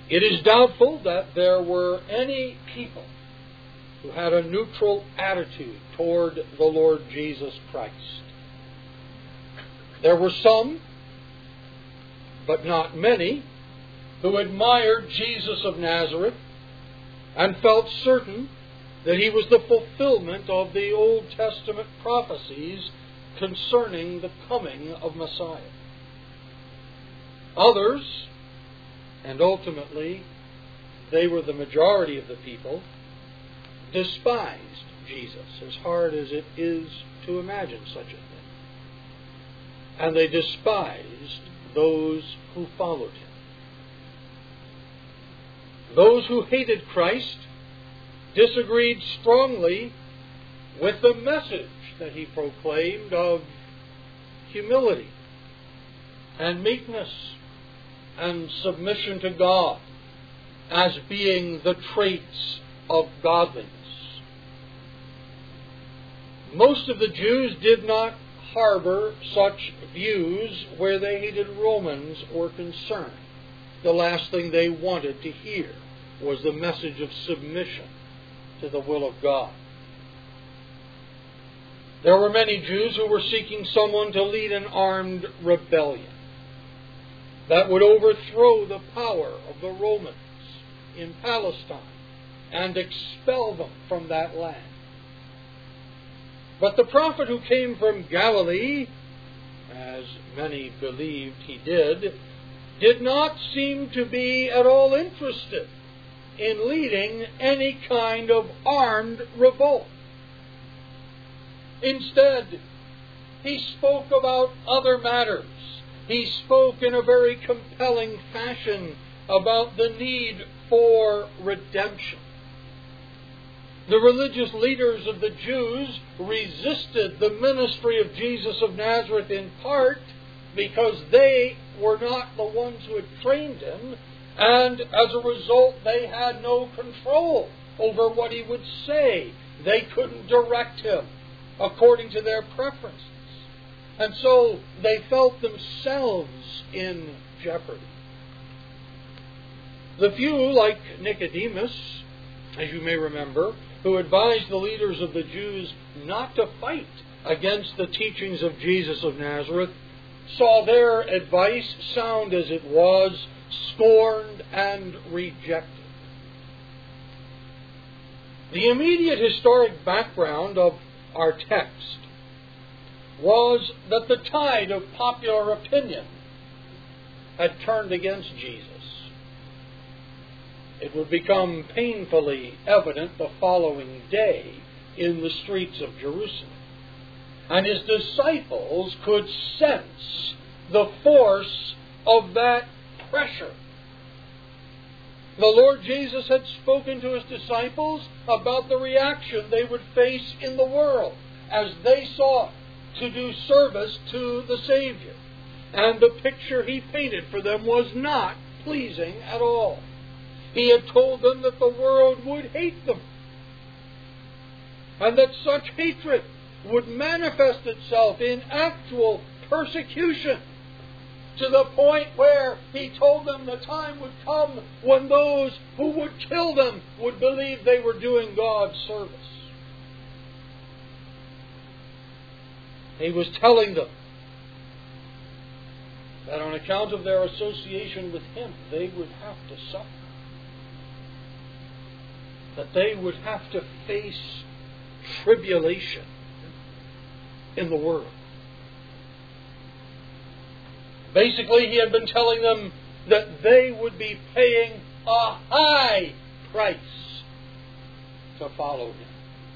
It is doubtful that there were any people who had a neutral attitude toward the Lord Jesus Christ. There were some, but not many, who admired Jesus of Nazareth and felt certain that he was the fulfillment of the Old Testament prophecies concerning the coming of Messiah. Others, and ultimately they were the majority of the people, despised Jesus, as hard as it is to imagine such a thing. And they despised those who followed him. Those who hated Christ disagreed strongly with the message that he proclaimed of humility and meekness and submission to God as being the traits of godliness. Most of the Jews did not harbor such views where they hated Romans or concerned. The last thing they wanted to hear was the message of submission to the will of God. There were many Jews who were seeking someone to lead an armed rebellion that would overthrow the power of the Romans in Palestine and expel them from that land. But the prophet who came from Galilee, as many believed he did not seem to be at all interested in leading any kind of armed revolt. Instead, he spoke about other matters. He spoke in a very compelling fashion about the need for redemption. The religious leaders of the Jews resisted the ministry of Jesus of Nazareth in part because they were not the ones who had trained him, and as a result they had no control over what he would say. They couldn't direct him according to their preferences. And so they felt themselves in jeopardy. The few, like Nicodemus, as you may remember, who advised the leaders of the Jews not to fight against the teachings of Jesus of Nazareth, saw their advice, sound as it was, scorned and rejected. The immediate historic background of our text was that the tide of popular opinion had turned against Jesus. It would become painfully evident the following day in the streets of Jerusalem. And his disciples could sense the force of that pressure. The Lord Jesus had spoken to his disciples about the reaction they would face in the world as they sought to do service to the Savior. And the picture he painted for them was not pleasing at all. He had told them that the world would hate them, and that such hatred would manifest itself in actual persecution, to the point where he told them the time would come when those who would kill them would believe they were doing God's service. He was telling them that on account of their association with him, they would have to suffer. That they would have to face tribulation in the world. Basically, he had been telling them that they would be paying a high price to follow him.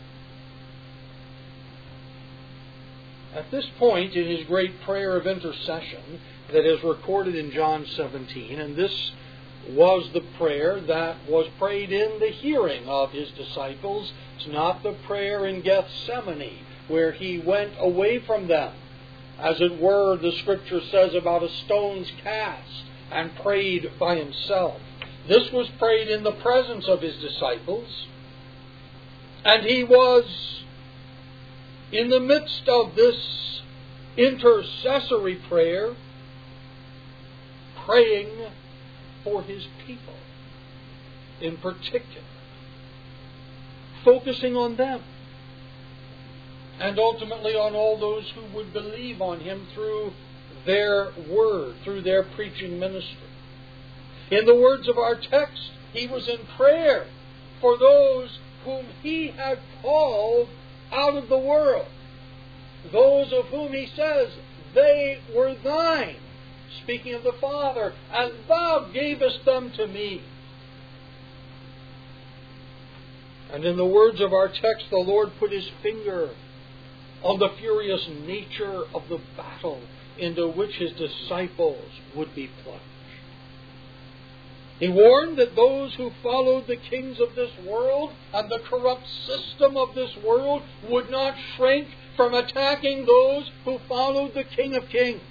At this point in his great prayer of intercession that is recorded in John 17, and this was the prayer that was prayed in the hearing of his disciples. It's not the prayer in Gethsemane where he went away from them, as it were, the Scripture says, about a stone's cast, and prayed by himself. This was prayed in the presence of his disciples, and he was in the midst of this intercessory prayer praying for his people. in particular, focusing on them, and ultimately on all those who would believe on Him through their word, through their preaching ministry. In the words of our text, He was in prayer for those whom He had called out of the world, those of whom He says, they were thine, speaking of the Father, and thou gavest them to me. And in the words of our text, the Lord put His finger on the furious nature of the battle into which His disciples would be plunged. He warned that those who followed the kings of this world and the corrupt system of this world would not shrink from attacking those who followed the King of Kings.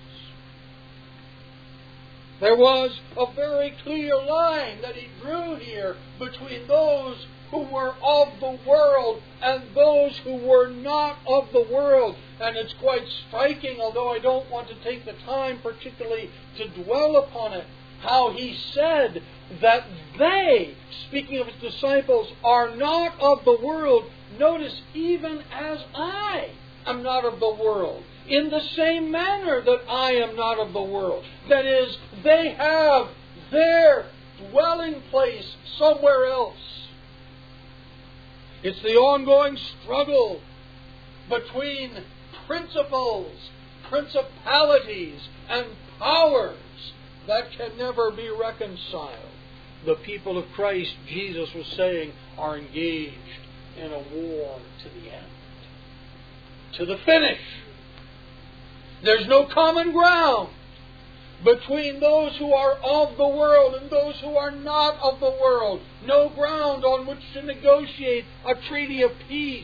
There was a very clear line that He drew here between those who were of the world and those who were not of the world. And it's quite striking, although I don't want to take the time particularly to dwell upon it, how He said that they, speaking of His disciples, are not of the world. Notice, even as I am not of the world, in the same manner that I am not of the world. That is, they have their dwelling place somewhere else. It's the ongoing struggle between principles, principalities, and powers that can never be reconciled. The people of Christ, Jesus was saying, are engaged in a war to the end, to the finish. There's no common ground between those who are of the world and those who are not of the world. No ground on which to negotiate a treaty of peace.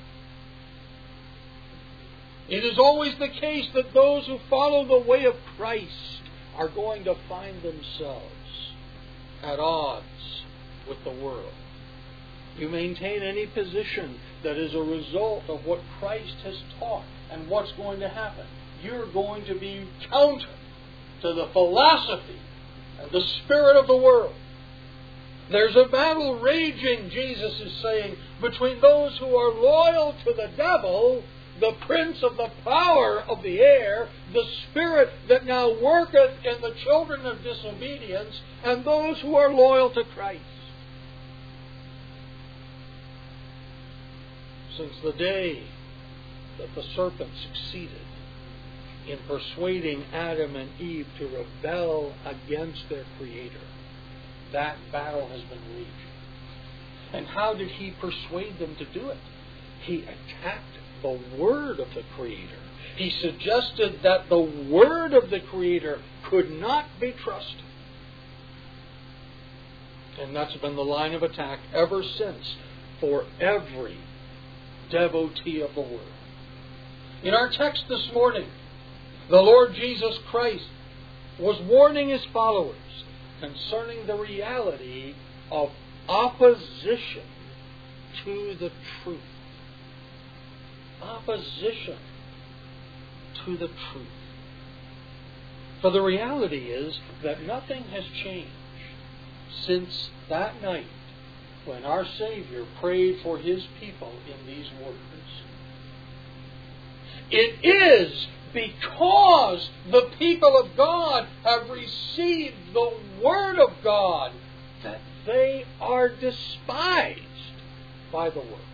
It is always the case that those who follow the way of Christ are going to find themselves at odds with the world. You maintain any position that is a result of what Christ has taught and what's going to happen, you're going to be counter to the philosophy and the spirit of the world. There's a battle raging, Jesus is saying, between those who are loyal to the devil, the prince of the power of the air, the spirit that now worketh in the children of disobedience, and those who are loyal to Christ. Since the day that the serpent succeeded in persuading Adam and Eve to rebel against their Creator, that battle has been waged. And how did he persuade them to do it? He attacked the Word of the Creator. He suggested that the Word of the Creator could not be trusted. And that's been the line of attack ever since for every devotee of the Word. In our text this morning, the Lord Jesus Christ was warning His followers concerning the reality of opposition to the truth. Opposition to the truth. For the reality is that nothing has changed since that night when our Savior prayed for His people in these words. It is because the people of God have received the Word of God that they are despised by the world.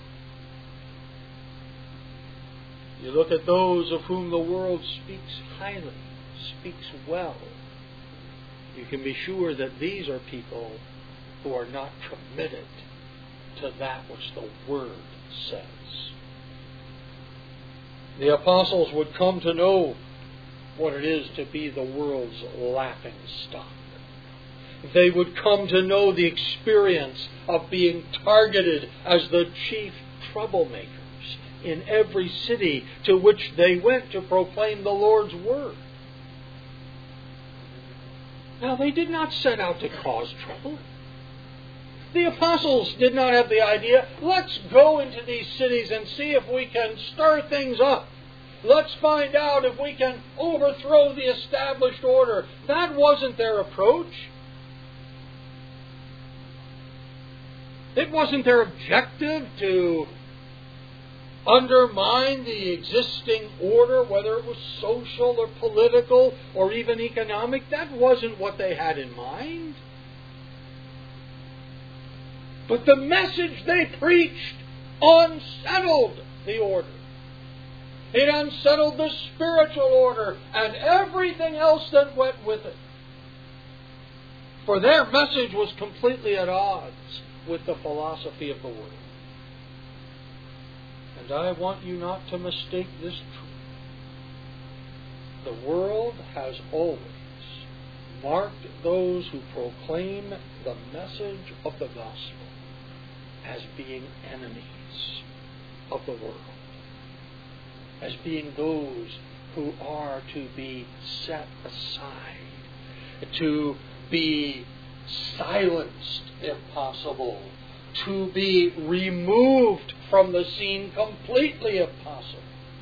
You look at those of whom the world speaks highly, speaks well. You can be sure that these are people who are not committed to that which the Word says. The apostles would come to know what it is to be the world's laughing stock. They would come to know the experience of being targeted as the chief troublemakers in every city to which they went to proclaim the Lord's Word. Now, they did not set out to cause trouble. The apostles did not have the idea, let's go into these cities and see if we can stir things up. Let's find out if we can overthrow the established order. That wasn't their approach. It wasn't their objective to undermine the existing order, whether it was social or political or even economic. That wasn't what they had in mind. But the message they preached unsettled the order. It unsettled the spiritual order and everything else that went with it. For their message was completely at odds with the philosophy of the world. And I want you not to mistake this truth. The world has always marked those who proclaim the message of the gospel as being enemies of the world, as being those who are to be set aside, to be silenced if possible, to be removed from the scene completely if possible.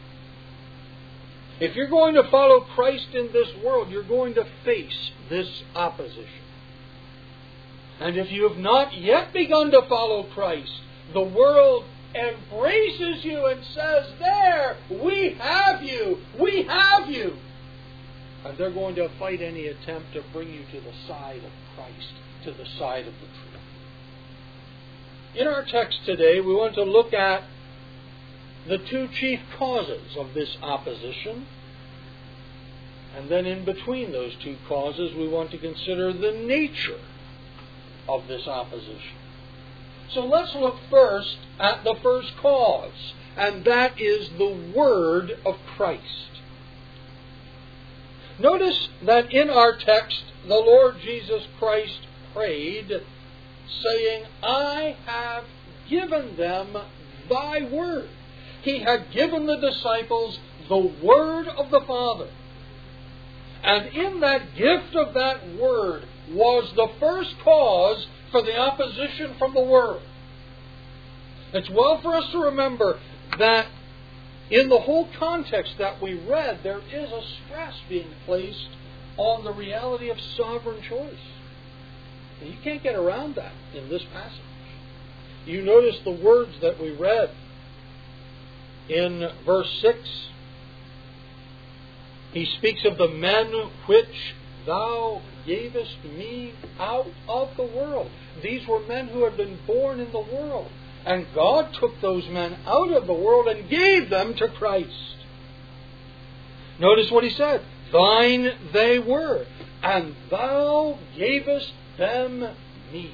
If you're going to follow Christ in this world, you're going to face this opposition. And if you have not yet begun to follow Christ, the world embraces you and says, "There, we have you, we have you." And they're going to fight any attempt to bring you to the side of Christ, to the side of the truth. In our text today, we want to look at the two chief causes of this opposition. And then in between those two causes, we want to consider the nature of this opposition. So let's look first at the first cause, and that is the Word of Christ. Notice that in our text, the Lord Jesus Christ prayed, saying, "I have given them thy word." He had given the disciples the word of the Father. And in that gift of that word was the first cause for the opposition from the world. It's well for us to remember that in the whole context that we read, there is a stress being placed on the reality of sovereign choice. And you can't get around that in this passage. You notice the words that we read in verse 6. He speaks of the men which thou gavest me out of the world. These were men who had been born in the world. And God took those men out of the world and gave them to Christ. Notice what he said. Thine they were, and thou gavest them me.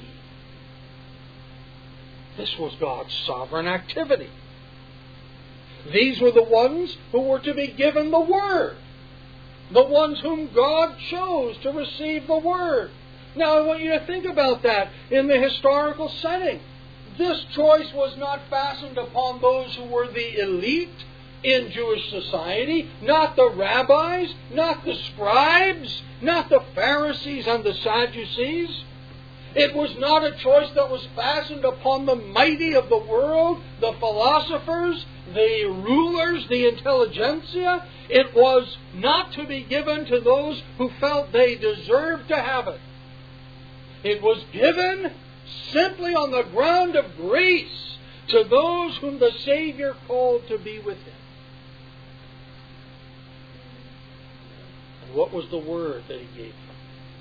This was God's sovereign activity. These were the ones who were to be given the Word. The ones whom God chose to receive the Word. Now I want you to think about that in the historical setting. This choice was not fastened upon those who were the elite in Jewish society, not the rabbis, not the scribes, not the Pharisees and the Sadducees. It was not a choice that was fastened upon the mighty of the world, the philosophers, the rulers, the intelligentsia. It was not to be given to those who felt they deserved to have it. It was given simply on the ground of grace to those whom the Savior called to be with Him. And what was the word that He gave them?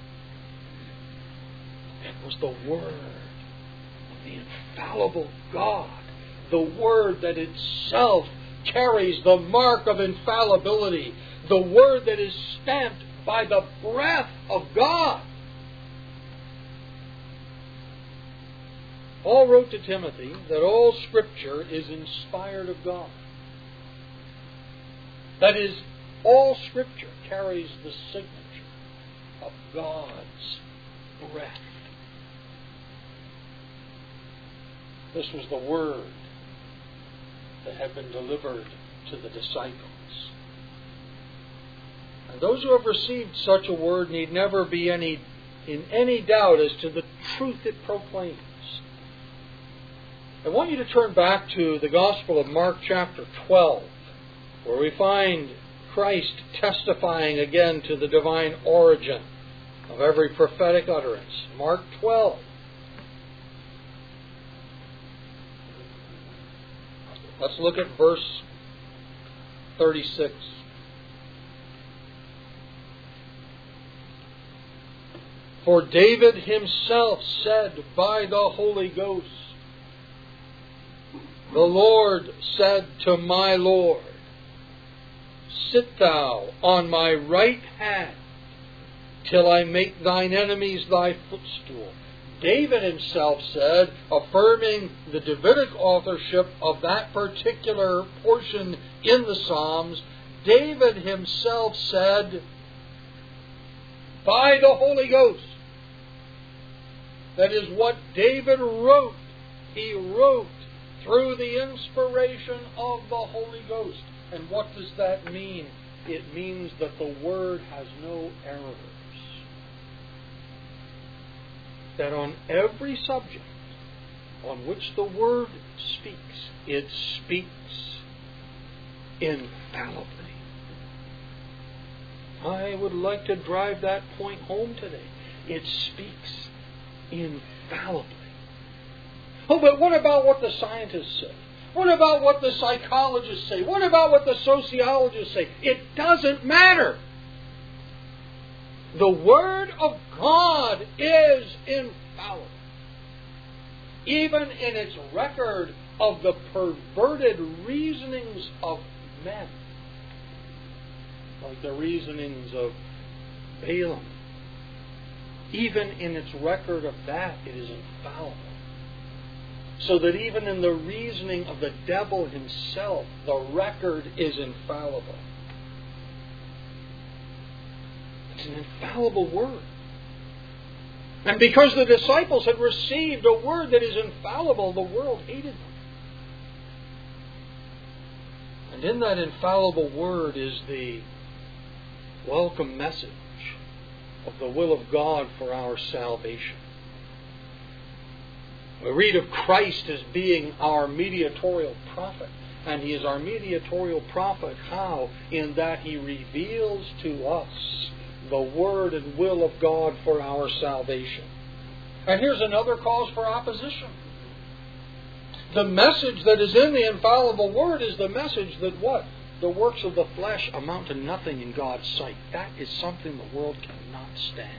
It was the word of the infallible God. The word that itself carries the mark of infallibility. The word that is stamped by the breath of God. Paul wrote to Timothy that all Scripture is inspired of God. That is, all Scripture carries the signature of God's breath. This was the word that had been delivered to the disciples. And those who have received such a word need never be in any doubt as to the truth it proclaims. I want you to turn back to the Gospel of Mark chapter 12, where we find Christ testifying again to the divine origin of every prophetic utterance. Mark 12. Let's look at verse 36. For David himself said by the Holy Ghost, the Lord said to my Lord, Sit thou on my right hand, till I make thine enemies thy footstool. David himself said, affirming the Davidic authorship of that particular portion in the Psalms, David himself said, by the Holy Ghost. That is what David wrote. He wrote through the inspiration of the Holy Ghost. And what does that mean? It means that the Word has no errors. That on every subject on which the Word speaks, it speaks infallibly. I would like to drive that point home today. It speaks infallibly. Oh, but what about what the scientists say? What about what the psychologists say? What about what the sociologists say? It doesn't matter. The Word of God is infallible. Even in its record of the perverted reasonings of men, like the reasonings of Balaam, even in its record of that, it is infallible. So that even in the reasoning of the devil himself, the record is infallible. It's an infallible word. And because the disciples had received a word that is infallible, the world hated them. And in that infallible word is the welcome message of the will of God for our salvation. We read of Christ as being our mediatorial prophet. And He is our mediatorial prophet. How? In that He reveals to us the Word and will of God for our salvation. And here's another cause for opposition. The message that is in the infallible Word is the message that what? The works of the flesh amount to nothing in God's sight. That is something the world cannot stand.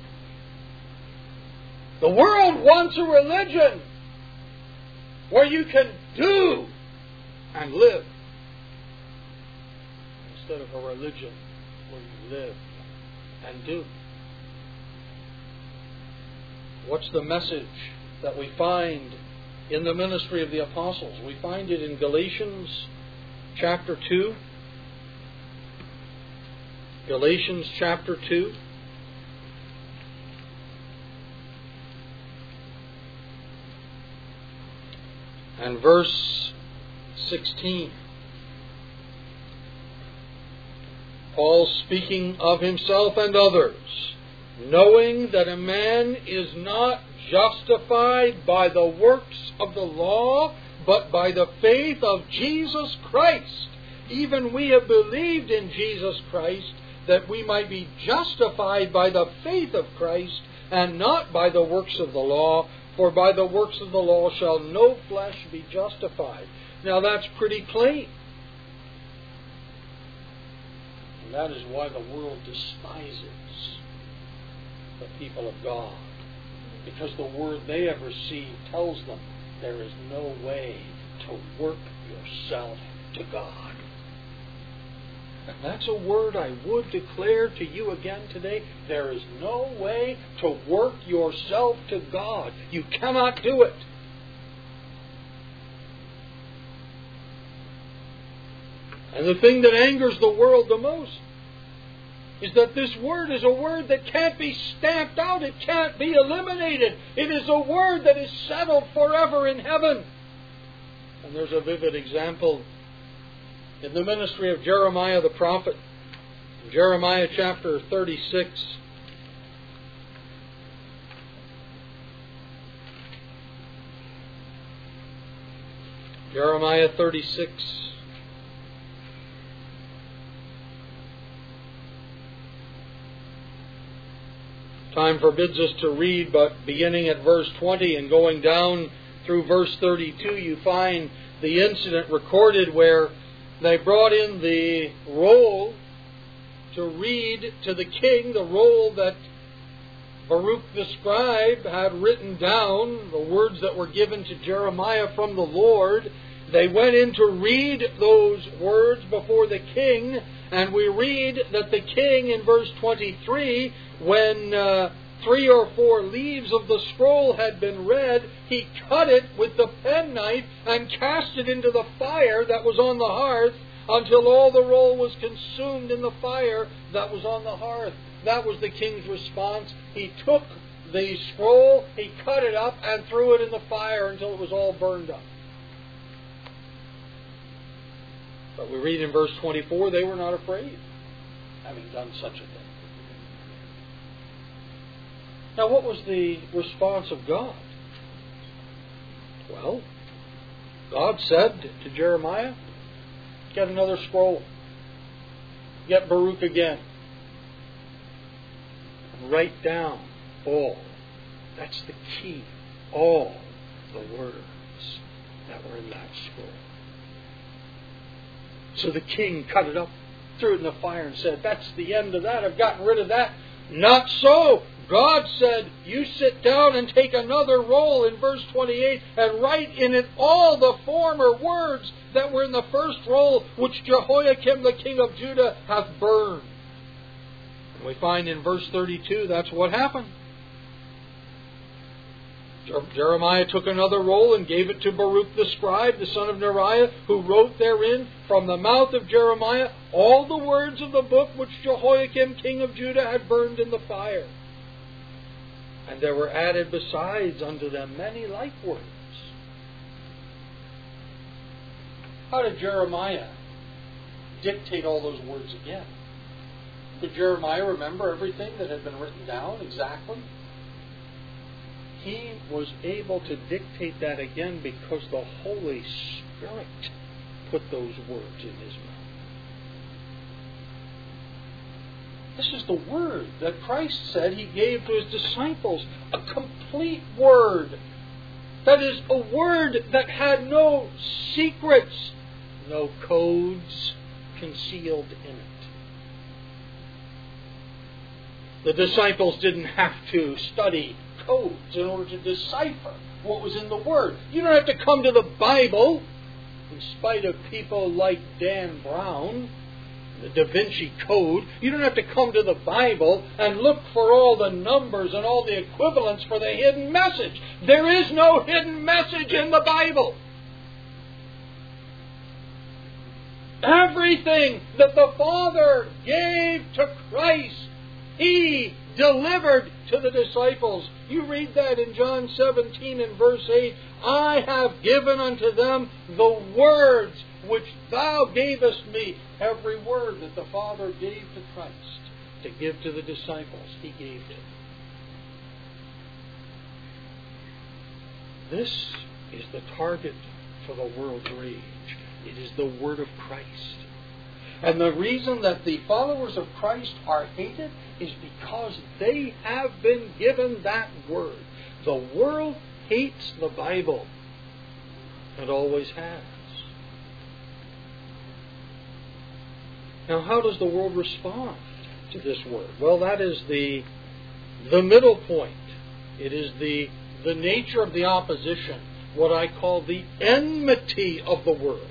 The world wants a religion where you can do and live, instead of a religion where you live and do. What's the message that we find in the ministry of the apostles? We find it in Galatians chapter 2. Galatians chapter 2. And verse 16. Paul speaking of himself and others, knowing that a man is not justified by the works of the law, but by the faith of Jesus Christ. Even we have believed in Jesus Christ, that we might be justified by the faith of Christ, and not by the works of the law. For by the works of the law shall no flesh be justified. Now that's pretty plain. And that is why the world despises the people of God. Because the word they have received tells them there is no way to work yourself to God. And that's a word I would declare to you again today. There is no way to work yourself to God. You cannot do it. And the thing that angers the world the most is that this word is a word that can't be stamped out. It can't be eliminated. It is a word that is settled forever in heaven. And there's a vivid example in the ministry of Jeremiah the prophet. In Jeremiah chapter 36. Jeremiah 36. Time forbids us to read, but beginning at verse 20 and going down through verse 32, you find the incident recorded where they brought in the roll to read to the king, the roll that Baruch the scribe had written down, the words that were given to Jeremiah from the Lord. They went in to read those words before the king, and we read that the king in verse 23, when 3 or 4 leaves of the scroll had been read, he cut it with the penknife and cast it into the fire that was on the hearth until all the roll was consumed in the fire that was on the hearth. That was the king's response. He took the scroll, he cut it up, and threw it in the fire until it was all burned up. But we read in verse 24, they were not afraid, having done such a thing. Now, what was the response of God? Well, God said to Jeremiah, get another scroll. Get Baruch again. And write down all. That's the key. All the words that were in that scroll. So the king cut it up, threw it in the fire, and said, that's the end of that. I've gotten rid of that. Not so. God said, you sit down and take another roll in verse 28 and write in it all the former words that were in the first roll, which Jehoiakim the king of Judah hath burned. And we find in verse 32 that's what happened. Jeremiah took another roll and gave it to Baruch the scribe, the son of Neriah, who wrote therein from the mouth of Jeremiah all the words of the book which Jehoiakim king of Judah had burned in the fire. And there were added besides unto them many like words. How did Jeremiah dictate all those words again? Did Jeremiah remember everything that had been written down exactly? He was able to dictate that again because the Holy Spirit put those words in his mouth. This is the word that Christ said he gave to his disciples. A complete word. That is, a word that had no secrets, no codes concealed in it. The disciples didn't have to study codes in order to decipher what was in the Word. You don't have to come to the Bible, in spite of people like Dan Brown, the Da Vinci Code. You don't have to come to the Bible and look for all the numbers and all the equivalents for the hidden message. There is no hidden message in the Bible. Everything that the Father gave to Christ, He delivered to the disciples. You read that in John 17 and verse 8. I have given unto them the words which thou gavest me. Every word that the Father gave to Christ to give to the disciples, He gave to them. This is the target for the world's rage. It is the Word of Christ. And the reason that the followers of Christ are hated is because they have been given that Word. The world hates the Bible. It always has. Now, how does the world respond to this Word? Well, that is the middle point. It is the nature of the opposition, what I call the enmity of the world.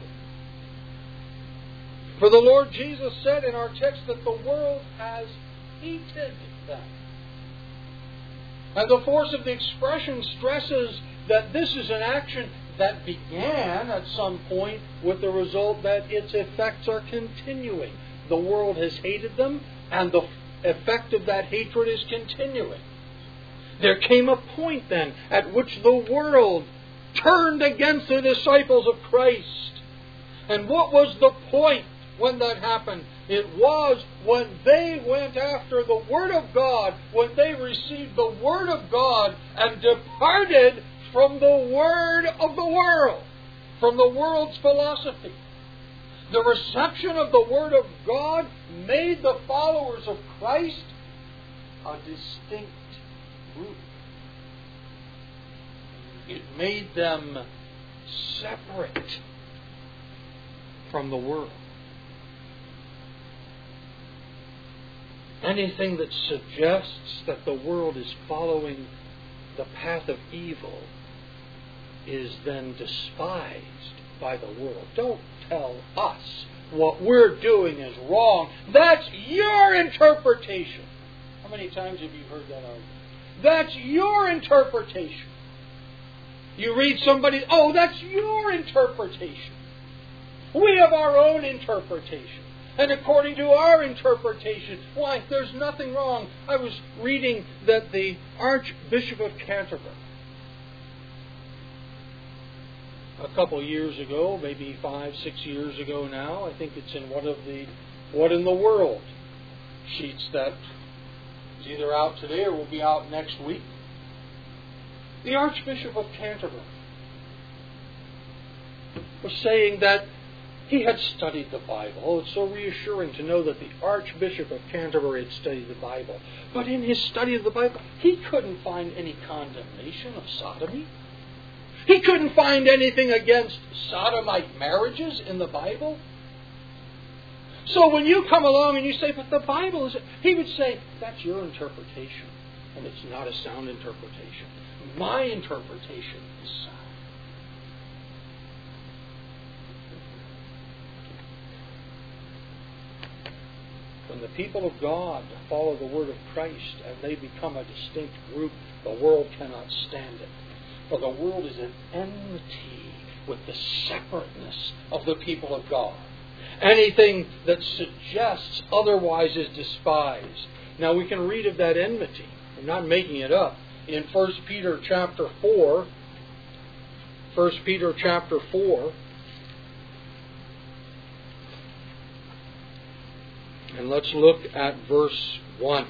For the Lord Jesus said in our text that the world has hated them. And the force of the expression stresses that this is an action that began at some point with the result that its effects are continuing. The world has hated them, and the effect of that hatred is continuing. There came a point then at which the world turned against the disciples of Christ. And what was the point when that happened? It was when they went after the Word of God, when they received the Word of God and departed from the Word of the world, from the world's philosophy. The reception of the Word of God made the followers of Christ a distinct group. It made them separate from the world. Anything that suggests that the world is following the path of evil is then despised by the world. Don't tell us what we're doing is wrong. That's your interpretation. How many times have you heard that argument? That's your interpretation. You read somebody, oh, that's your interpretation. We have our own interpretation. And according to our interpretation, why, there's nothing wrong. I was reading that the Archbishop of Canterbury, a couple years ago, maybe 5-6 years ago now, I think it's in one of the What in the World sheets that is either out today or will be out next week. The Archbishop of Canterbury was saying that he had studied the Bible. Oh, it's so reassuring to know that the Archbishop of Canterbury had studied the Bible. But in his study of the Bible, he couldn't find any condemnation of sodomy. He couldn't find anything against sodomite marriages in the Bible. So when you come along and you say, but the Bible is... He would say, that's your interpretation. And it's not a sound interpretation. My interpretation is sound. When the people of God follow the word of Christ and they become a distinct group, the world cannot stand it. For the world is at enmity with the separateness of the people of God. Anything that suggests otherwise is despised. Now we can read of that enmity. I'm not making it up. In 1 Peter chapter 4, 1 Peter chapter 4, and let's look at verse 1.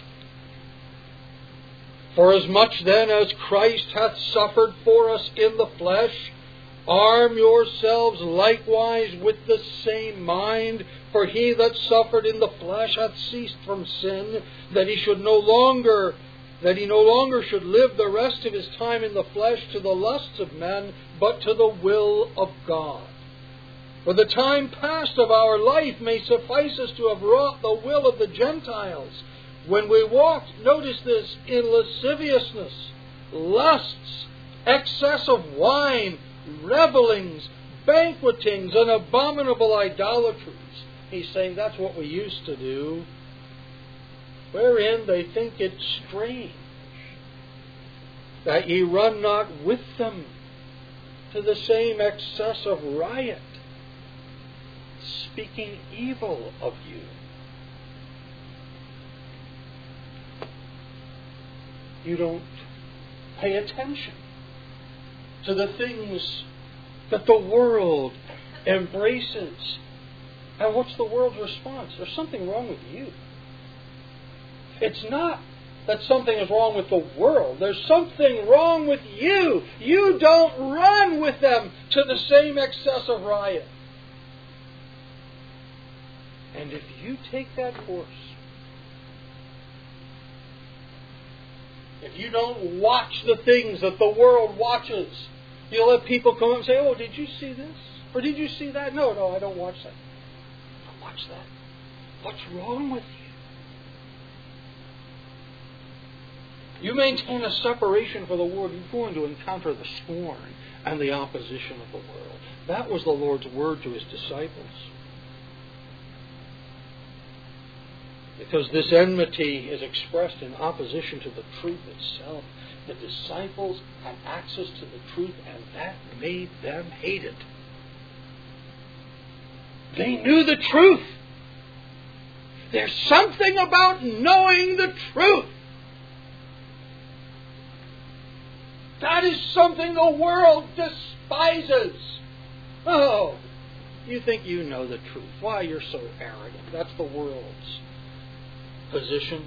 For as much then as Christ hath suffered for us in the flesh, arm yourselves likewise with the same mind. For he that suffered in the flesh hath ceased from sin, that he no longer should live the rest of his time in the flesh to the lusts of men, but to the will of God. For the time past of our life may suffice us to have wrought the will of the Gentiles, when we walked, notice this, in lasciviousness, lusts, excess of wine, revellings, banquetings, and abominable idolatries. He's saying that's what we used to do, wherein they think it strange that ye run not with them to the same excess of riot, speaking evil of you. You don't pay attention to the things that the world embraces. And what's the world's response? There's something wrong with you. It's not that something is wrong with the world. There's something wrong with you. You don't run with them to the same excess of riot. And if you take that course, if you don't watch the things that the world watches, you'll have people come up and say, oh, did you see this? Or did you see that? No, I don't watch that. Don't watch that. What's wrong with you? You maintain a separation for the world, you're going to encounter the scorn and the opposition of the world. That was the Lord's word to his disciples. Because this enmity is expressed in opposition to the truth itself. The disciples had access to the truth, and that made them hate it. They knew the truth. There's something about knowing the truth. That is something the world despises. Oh, you think you know the truth. Why, you're so arrogant. That's the world's position.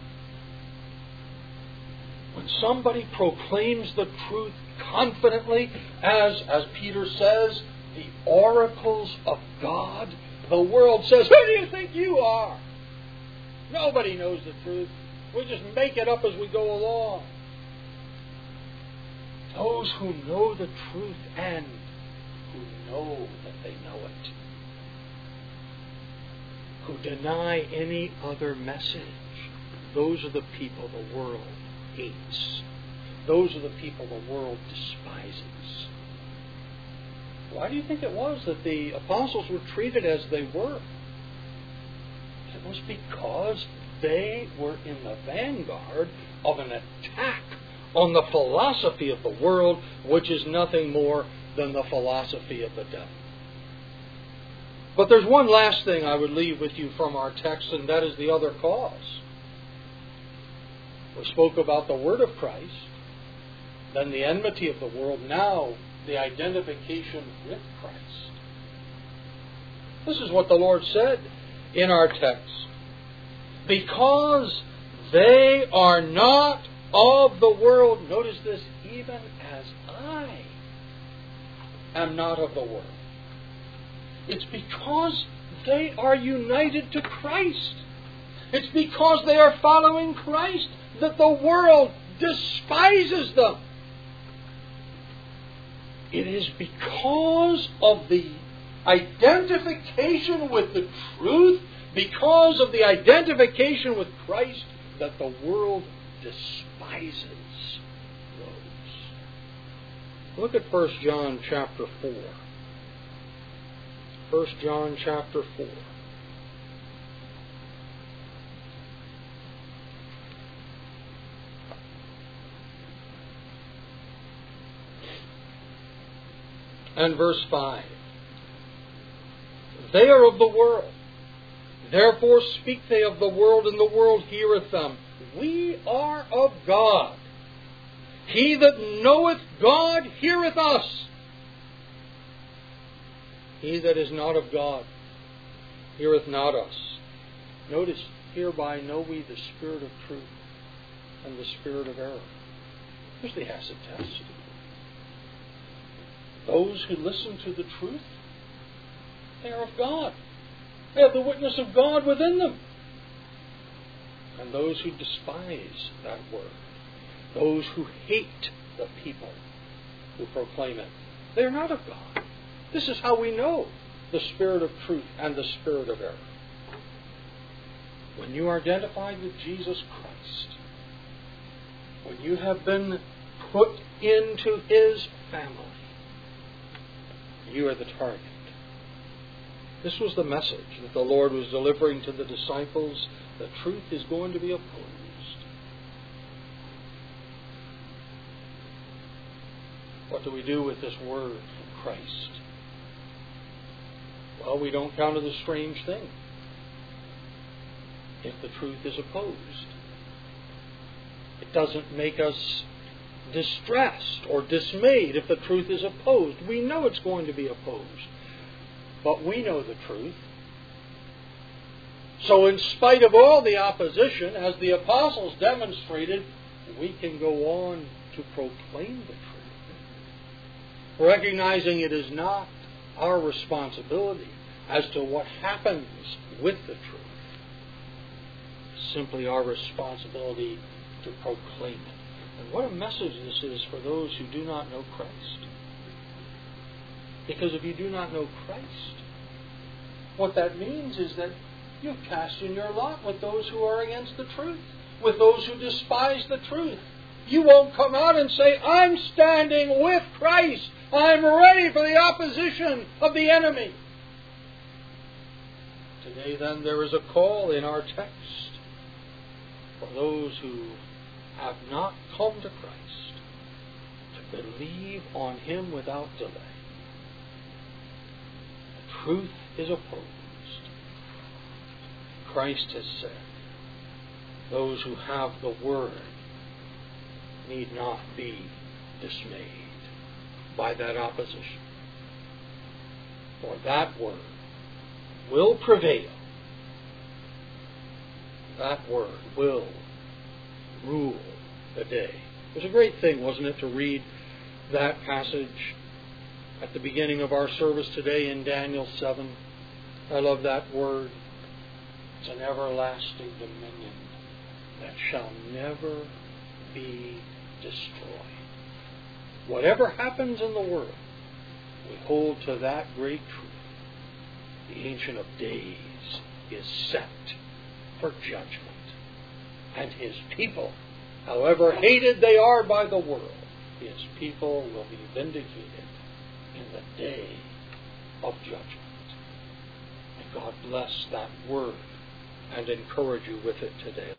When somebody proclaims the truth confidently, as Peter says, the oracles of God, the world says, who do you think you are? Nobody knows the truth. We just make it up as we go along. Those who know the truth and who know that they know it. Who deny any other message. Those are the people the world hates. Those are the people the world despises. Why do you think it was that the apostles were treated as they were? It was because they were in the vanguard of an attack on the philosophy of the world, which is nothing more than the philosophy of the devil. But there's one last thing I would leave with you from our text, and that is the other cause. We spoke about the word of Christ, then the enmity of the world, now the identification with Christ. This is what the Lord said in our text. Because they are not of the world, notice this, even as I am not of the world. It's because they are united to Christ. It's because they are following Christ that the world despises them. It is because of the identification with the truth, because of the identification with Christ, that the world despises those. Look at 1 John chapter 4. 1 John chapter 4. And verse 5. They are of the world. Therefore speak they of the world, and the world heareth them. We are of God. He that knoweth God heareth us. He that is not of God heareth not us. Notice, hereby know we the spirit of truth and the spirit of error. Here's the acid test. Those who listen to the truth, they are of God. They have the witness of God within them. And those who despise that word, those who hate the people who proclaim it, they are not of God. This is how we know the spirit of truth and the spirit of error. When you are identified with Jesus Christ, when you have been put into His family, you are the target. This was the message that the Lord was delivering to the disciples. The truth is going to be opposed. What do we do with this word from Christ? Well, we don't count it a strange thing if the truth is opposed. It doesn't make us distressed or dismayed if the truth is opposed. We know it's going to be opposed. But we know the truth. So in spite of all the opposition, as the apostles demonstrated, we can go on to proclaim the truth, recognizing it is not our responsibility as to what happens with the truth. It's simply our responsibility to proclaim it. And what a message this is for those who do not know Christ. Because if you do not know Christ, what that means is that you've cast in your lot with those who are against the truth, with those who despise the truth. You won't come out and say, I'm standing with Christ. I'm ready for the opposition of the enemy. Today, then, there is a call in our text for those who have not come to Christ to believe on Him without delay. The truth is opposed. Christ has said, those who have the Word need not be dismayed by that opposition. For that Word will prevail. That Word will rule the day. It was a great thing, wasn't it, to read that passage at the beginning of our service today in Daniel 7. I love that word. It's an everlasting dominion that shall never be destroyed. whatever happens in the world, we hold to that great truth. The Ancient of Days is set for judgment. And His people, however hated they are by the world, His people will be vindicated in the day of judgment. May God bless that word and encourage you with it today.